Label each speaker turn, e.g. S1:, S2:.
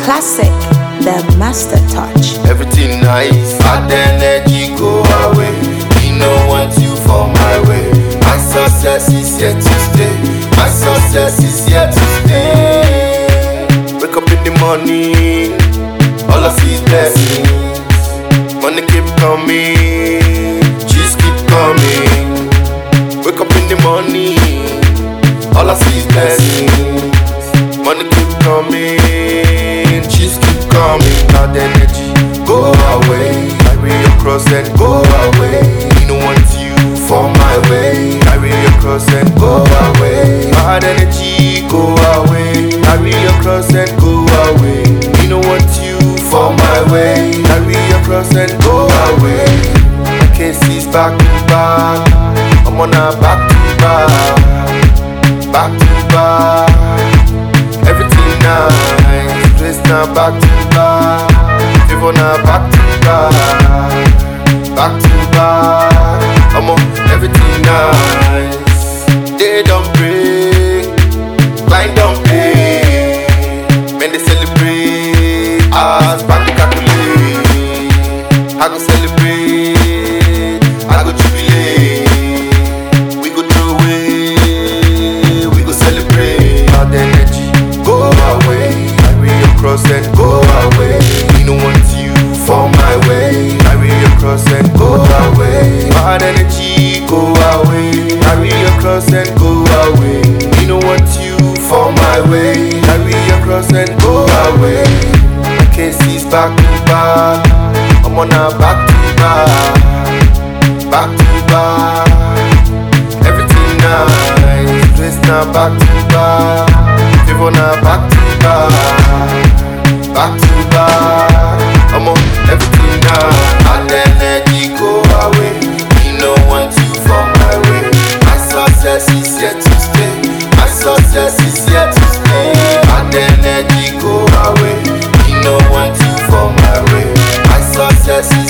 S1: Classic, the master touch.
S2: Everything nice, bad energy go away. Me no want you for my way. My success is here to stay. My success is here to stay. Wake up in the morning, all I see is blessings. Money keep coming, cheese keep coming. Wake up in the morning, all I see is blessings. Money keep coming, cheese keep coming. Bad energy, go away. Carry your cross and go away. Me no want you for my way. Carry your cross and go away. Bad energy, go away. Carry your cross and go away. Me no want you for my way. Carry your cross and go away. My case is back to back. I'm on a back to back. Back to back. Everything nice. Place now back to back. Favor now back to back. Back to back. I'm on everything nice. They don't break. Line don't play. Men they celebrate. As back to calculate. I go celebrate. I go jubilate. We go throw away. We go celebrate. Bad energy, go away. Carry your cross and go away. Me no want you for my way. Carry your cross and go away. Bad energy, go away. Carry your cross and go away. Me no want you for my way. Carry your cross and go away. My case is back to back. I'm on a back to back. Back to back. Everything nice. Place now back to back. Favor now back to back. Back to back. I'm on everything nice. Bad energy go away. Me no want you for my way. My success is here to stay. My success is here to stay. Bad energy go away. Me no want you for my way. My success is